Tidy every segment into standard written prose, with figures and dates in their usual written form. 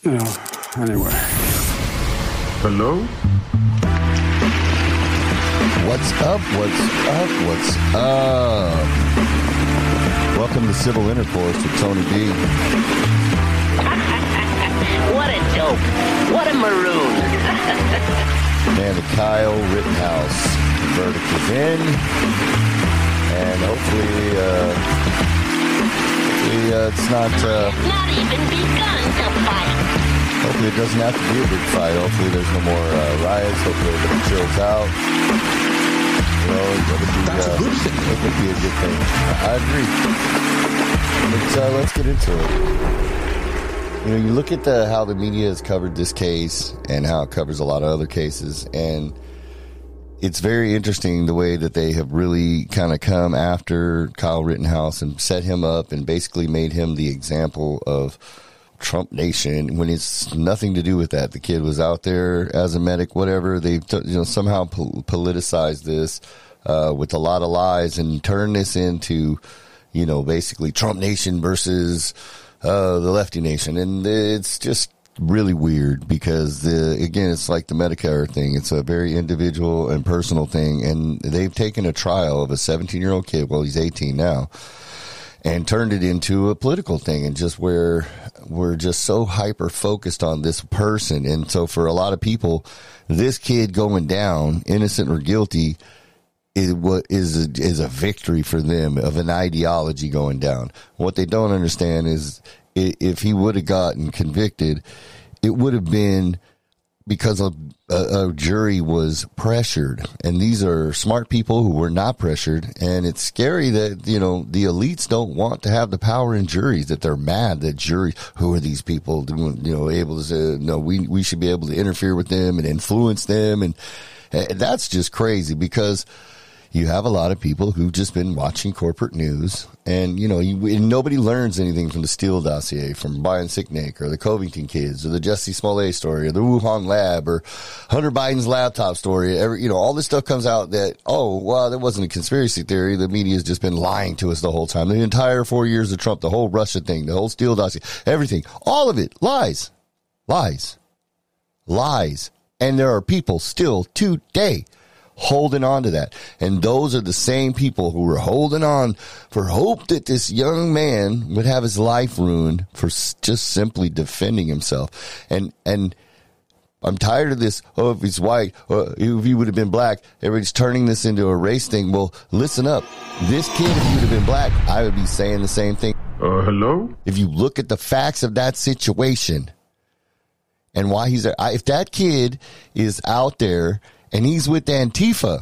Anyway. Hello? What's up? What's up? What's up? Welcome to Civil Intercourse with Tony B. What a dope. What a maroon. Man, the Kyle Rittenhouse verdict is in. And hopefully it's not even begun to fight. Hopefully it doesn't have to be a big fight. Hopefully there's no more riots. Hopefully everybody chills out. You know, That's a good thing. It would be a good thing. I agree. But let's get into it. You know, you look at how the media has covered this case and how it covers a lot of other cases, and it's very interesting the way that they have really kind of come after Kyle Rittenhouse and set him up and basically made him the example of Trump Nation when it's nothing to do with that. The kid was out there as a medic, whatever. They somehow politicized this with a lot of lies and turned this into, basically Trump Nation versus the lefty nation. And it's just really weird because, again, it's like the Medicare thing. It's a very individual and personal thing. And they've taken a trial of a 17-year-old kid, well, he's 18 now, and turned it into a political thing, and just where we're just so hyper focused on this person. And so for a lot of people, this kid going down, innocent or guilty, is a victory for them of an ideology going down. What they don't understand is if he would have gotten convicted, it would have been because a jury was pressured, and these are smart people who were not pressured. And it's scary that, the elites don't want to have the power in juries, that they're mad that juries, who are these people doing, able to say, no, we should be able to interfere with them and influence them. And that's just crazy because you have a lot of people who've just been watching corporate news, and, nobody learns anything from the Steele dossier, from Brian Sicknick or the Covington kids or the Jesse Smollett story or the Wuhan lab or Hunter Biden's laptop story. All this stuff comes out that, that wasn't a conspiracy theory. The media has just been lying to us the whole time. The entire 4 years of Trump, the whole Russia thing, the whole Steele dossier, everything, all of it, lies. And there are people still today holding on to that. And those are the same people who were holding on for hope that this young man would have his life ruined for just simply defending himself. And I'm tired of this. Oh, if he's white, or if he would have been black, everybody's turning this into a race thing. Well, listen up. This kid, if he would have been black, I would be saying the same thing. Hello? If you look at the facts of that situation and why he's there, if that kid is out there and he's with Antifa,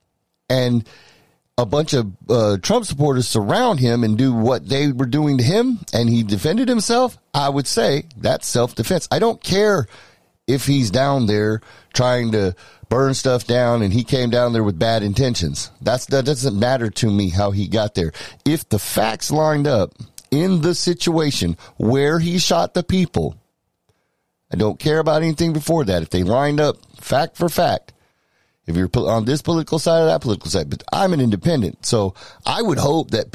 and a bunch of Trump supporters surround him and do what they were doing to him, and he defended himself, I would say that's self-defense. I don't care if he's down there trying to burn stuff down and he came down there with bad intentions. That doesn't matter to me how he got there. If the facts lined up in the situation where he shot the people, I don't care about anything before that. If they lined up fact for fact, if you're on this political side or that political side, but I'm an independent, so I would hope that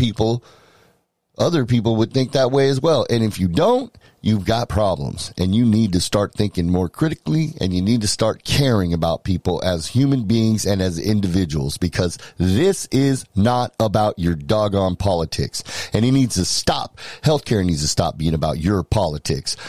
other people would think that way as well. And if you don't, you've got problems, and you need to start thinking more critically, and you need to start caring about people as human beings and as individuals, because this is not about your doggone politics. And it needs to stop. Healthcare needs to stop being about your politics.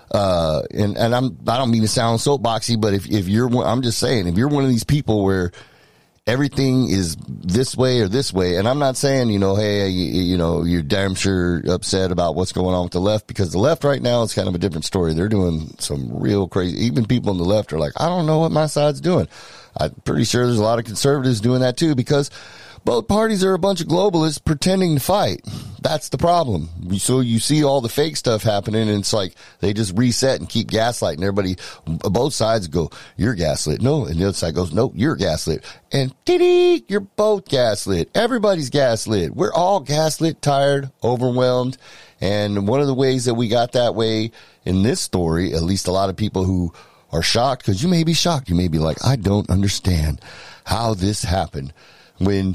And I don't mean to sound soapboxy, but if I'm just saying, if you're one of these people where everything is this way or this way, and I'm not saying, hey, you're damn sure upset about what's going on with the left, because the left right now is kind of a different story. They're doing some real crazy, even people on the left are like, I don't know what my side's doing. I'm pretty sure there's a lot of conservatives doing that too, because both parties are a bunch of globalists pretending to fight. That's the problem. So you see all the fake stuff happening, and it's like they just reset and keep gaslighting everybody. Both sides go, you're gaslit. No. And the other side goes, no, you're gaslit. And you're both gaslit. Everybody's gaslit. We're all gaslit, tired, overwhelmed. And one of the ways that we got that way in this story, at least a lot of people who are shocked, because you may be shocked. You may be like, I don't understand how this happened. When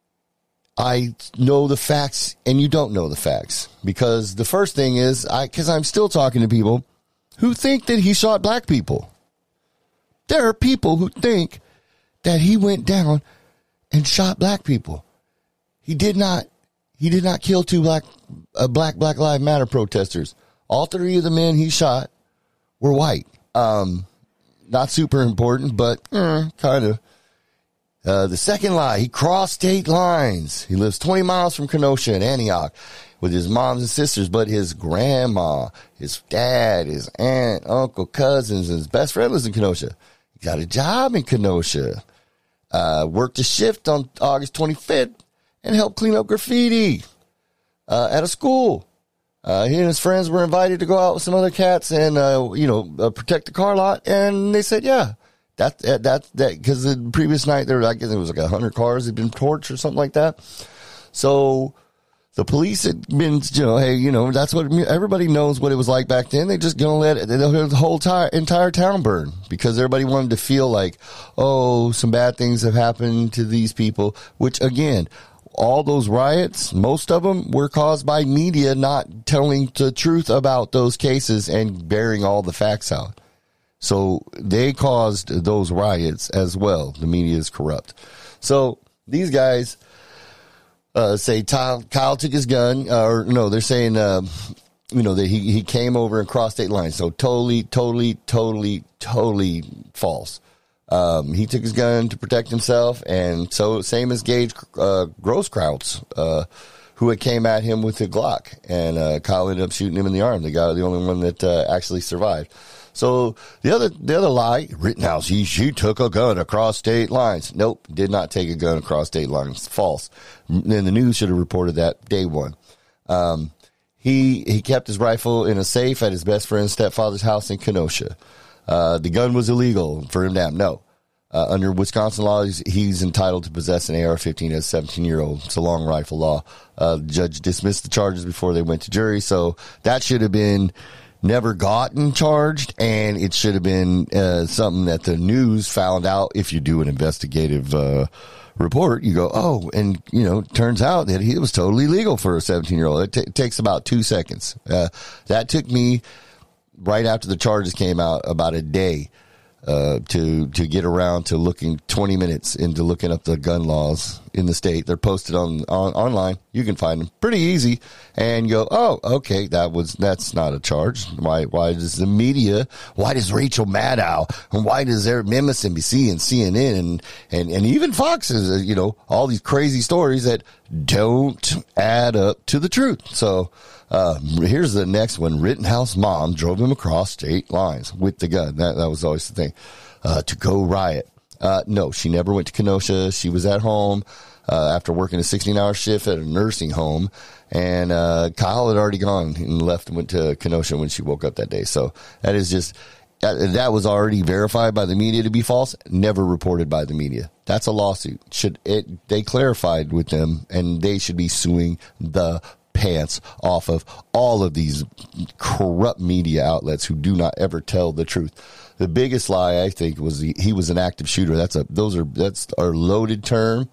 I know the facts and you don't know the facts, because the first thing is because I'm still talking to people who think that he shot black people. There are people who think that he went down and shot black people. He did not kill two Black Lives Matter protesters. All three of the men he shot were white. Not super important, but kind of. The second lie, he crossed state lines. He lives 20 miles from Kenosha and Antioch with his moms and sisters, but his grandma, his dad, his aunt, uncle, cousins, and his best friend lives in Kenosha. He got a job in Kenosha. Worked a shift on August 25th and helped clean up graffiti at a school. He and his friends were invited to go out with some other cats and, protect the car lot. And they said, yeah, that, because the previous night there, I guess it was like 100 cars had been torched or something like that. So the police had been, hey, that's what everybody knows what it was like back then. They just gonna let the whole entire town burn because everybody wanted to feel like, oh, some bad things have happened to these people, which again, all those riots, most of them were caused by media not telling the truth about those cases and bearing all the facts out. So they caused those riots as well. The media is corrupt. So these guys say Kyle took his gun, they're saying, that he came over and crossed state lines. So totally false. He took his gun to protect himself, and so same as Gage Grosskreutz, who had came at him with a Glock, and Kyle ended up shooting him in the arm. The only one that actually survived. So the other lie, Rittenhouse, she took a gun across state lines. Nope, did not take a gun across state lines. False. And the news should have reported that day one. He kept his rifle in a safe at his best friend's stepfather's house in Kenosha. The gun was illegal for him to have. No. Under Wisconsin law, he's entitled to possess an AR-15 as a 17-year-old. It's a long rifle law. The judge dismissed the charges before they went to jury, so that should have been never gotten charged, and it should have been something that the news found out. If you do an investigative report, you go, oh, and turns out that it was totally legal for a 17-year-old. It takes about 2 seconds. That took me right after the charges came out about a day to get around to looking 20 minutes into looking up the gun laws in the state. They're posted online. You can find them pretty easy and go, oh, okay, that's not a charge. Why does the media, why does Rachel Maddow, and why does MSNBC and CNN and even Fox is, all these crazy stories that don't add up to the truth. So, here's the next one. Rittenhouse mom drove him across state lines with the gun. That was always the thing, to go riot. No, she never went to Kenosha. She was at home, after working a 16-hour shift at a nursing home. And, Kyle had already gone and left and went to Kenosha when she woke up that day. So that is just, that was already verified by the media to be false, never reported by the media. That's a lawsuit. They clarified with them, and they should be suing the pants off of all of these corrupt media outlets who do not ever tell the truth. The biggest lie, I think, was he was an active shooter. That's our loaded term.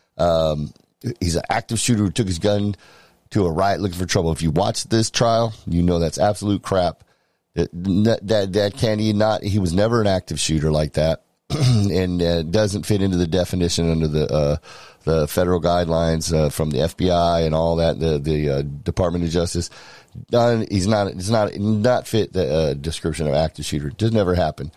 He's an active shooter who took his gun to a riot looking for trouble. If you watch this trial, that's absolute crap. That Kennedy he was never an active shooter like that. And doesn't fit into the definition under the federal guidelines from the FBI and all that, the Department of Justice. He's not fit the description of active shooter. It just never happened.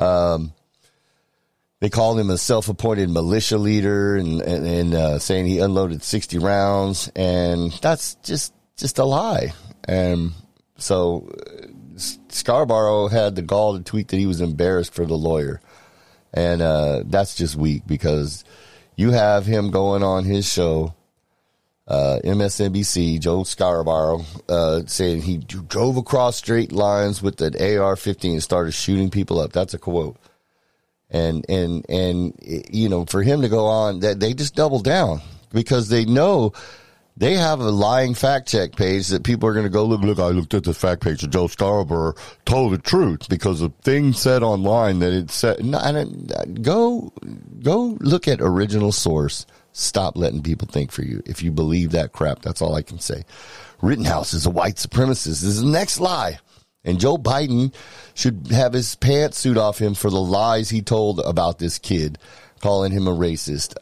They called him a self-appointed militia leader and saying he unloaded 60 rounds, and that's just a lie. And so Scarborough had the gall to tweet that he was embarrassed for the lawyer. And that's just weak because you have him going on his show, MSNBC, Joe Scarborough, saying he drove across straight lines with an AR-15 and started shooting people up. That's a quote. And for him to go on, that they just double down because they know they have a lying fact check page that people are going to go, look, I looked at the fact page of Joe Scarborough told the truth because of things said online that it said. Go look at original source. Stop letting people think for you. If you believe that crap, that's all I can say. Rittenhouse is a white supremacist. This is the next lie. And Joe Biden should have his pantsuit off him for the lies he told about this kid, calling him a racist.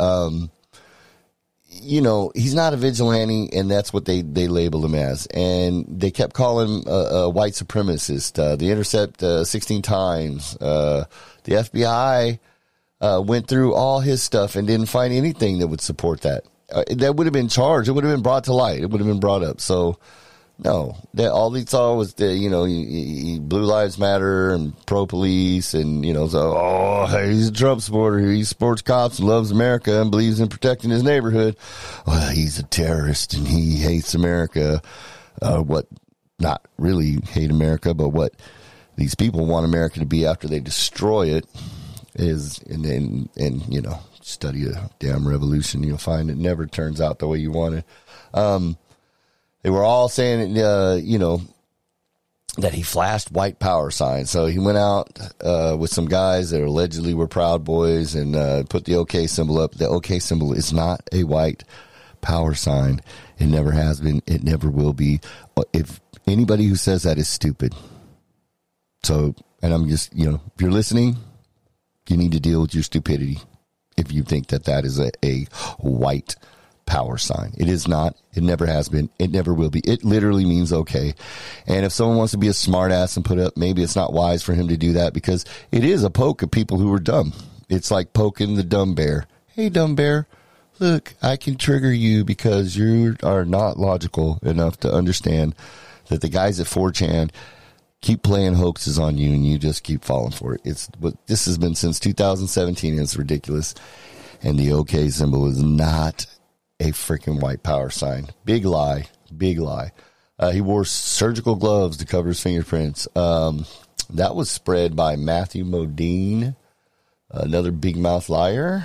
He's not a vigilante, and that's what they labeled him as. And they kept calling him a white supremacist. The Intercept 16 times. The FBI went through all his stuff and didn't find anything that would support that. That would have been charged. It would have been brought to light. It would have been brought up. So, no, that all he saw was the, Blue Lives Matter and pro-police and, he's a Trump supporter. He supports cops and loves America and believes in protecting his neighborhood. Well, he's a terrorist and he hates America. Not really hate America, but what these people want America to be after they destroy it is, and study a damn revolution, you'll find it never turns out the way you want it. They were all saying, that he flashed white power signs. So he went out with some guys that allegedly were Proud Boys and put the OK symbol up. The OK symbol is not a white power sign. It never has been. It never will be. If anybody who says that is stupid. So, and I'm just, if you're listening, you need to deal with your stupidity if you think that is a white power sign. It is not. It never has been. It never will be. It literally means okay. And if someone wants to be a smart ass and put up, maybe it's not wise for him to do that because it is a poke at people who are dumb. It's like poking the dumb bear. Hey, dumb bear, look, I can trigger you because you are not logical enough to understand that the guys at 4chan keep playing hoaxes on you and you just keep falling for it. It's what this has been since 2017 and it's ridiculous. And the OK symbol is not a freaking white power sign. Big lie. Big lie. He wore surgical gloves to cover his fingerprints. That was spread by Matthew Modine, another big mouth liar.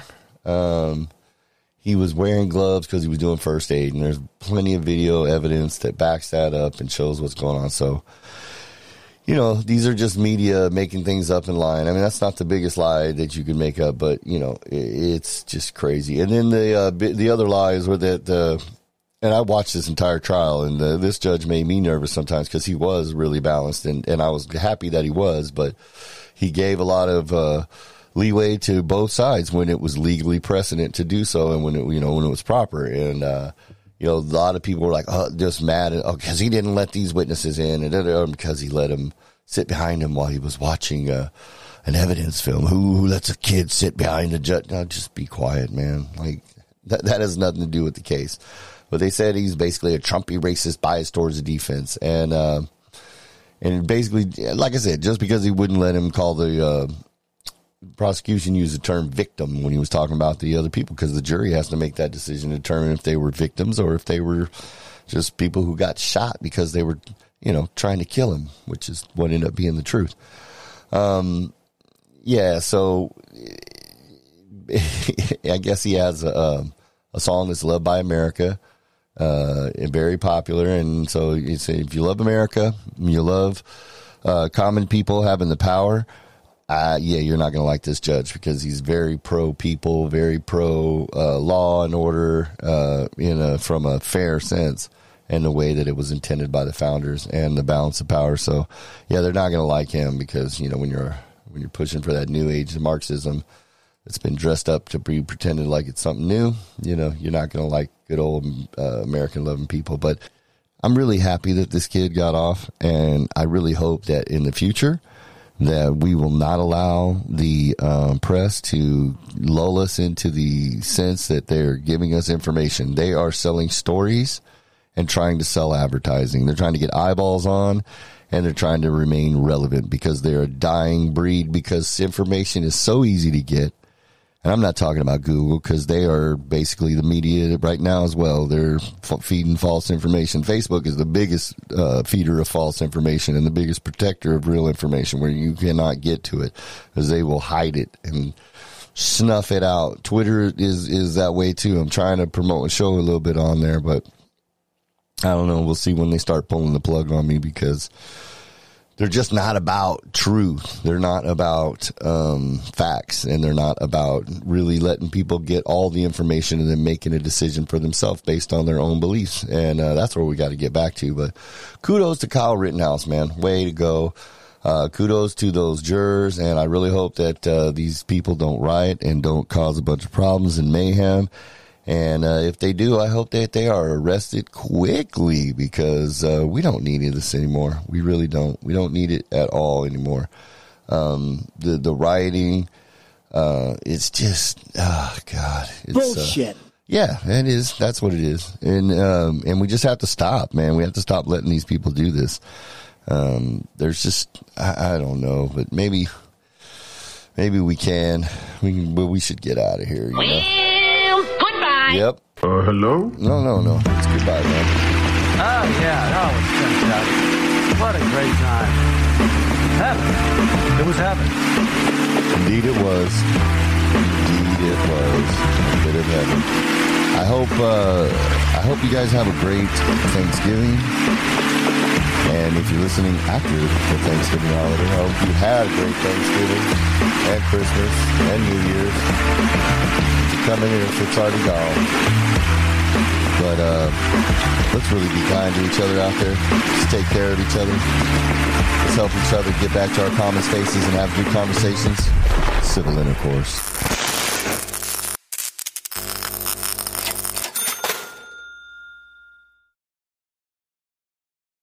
He was wearing gloves because he was doing first aid, and there's plenty of video evidence that backs that up and shows what's going on. So, these are just media making things up in line. I mean, that's not the biggest lie that you could make up, but, it's just crazy. And then the other lies were that, and I watched this entire trial, and this judge made me nervous sometimes because he was really balanced, and I was happy that he was, but he gave a lot of leeway to both sides when it was legally precedent to do so and when it was proper. And, a lot of people were like, just mad because he didn't let these witnesses in and because he let them sit behind him while he was watching an evidence film. Who lets a kid sit behind a judge? No, just be quiet, man. Like that has nothing to do with the case. But they said he's basically a Trumpy racist bias towards the defense. And basically, like I said, just because he wouldn't let him call the prosecution use the term victim when he was talking about the other people, because the jury has to make that decision to determine if they were victims or if they were just people who got shot because they were, trying to kill him, which is what ended up being the truth. So I guess he has a song that's loved by America, and very popular. And so you say, if you love America, you love common people having the power, you're not going to like this judge because he's very pro people, very pro law and order, from a fair sense and the way that it was intended by the founders and the balance of power. So, they're not going to like him because when you're pushing for that new age of Marxism, it's been dressed up to be pretended like it's something new. You're not going to like good old American loving people. But I'm really happy that this kid got off, and I really hope that in the future that we will not allow the press to lull us into the sense that they're giving us information. They are selling stories and trying to sell advertising. They're trying to get eyeballs on, and they're trying to remain relevant because they're a dying breed because information is so easy to get. And I'm not talking about Google because they are basically the media right now as well. They're feeding false information. Facebook is the biggest feeder of false information and the biggest protector of real information where you cannot get to it because they will hide it and snuff it out. Twitter is that way too. I'm trying to promote a show a little bit on there, but I don't know. We'll see when they start pulling the plug on me because they're just not about truth. They're not about facts, and they're not about really letting people get all the information and then making a decision for themselves based on their own beliefs. And that's where we got to get back to. But kudos to Kyle Rittenhouse, man. Way to go. Kudos to those jurors, and I really hope that these people don't riot and don't cause a bunch of problems and mayhem. And if they do, I hope that they are arrested quickly, because we don't need any of this anymore. We really don't. We don't need it at all anymore. The rioting, it's just, oh God, it's bullshit. Yeah, it is. That's what it is. And we just have to stop, man. We have to stop letting these people do this. There's just, I don't know, but maybe we can. But we should get out of here. You know? Well, goodbye. Yep. Hello? No. It's goodbye, man. Oh, yeah, that was fantastic. What a great time. Heaven. It was heaven. Indeed it was. Indeed it was. A bit of heaven. I hope you guys have a great Thanksgiving. And if you're listening after the Thanksgiving holiday, I hope you had a great Thanksgiving and Christmas and New Year's. You come in here if it's already gone. But let's really be kind to each other out there. Just take care of each other. Let's help each other get back to our common spaces and have good conversations. Civil intercourse.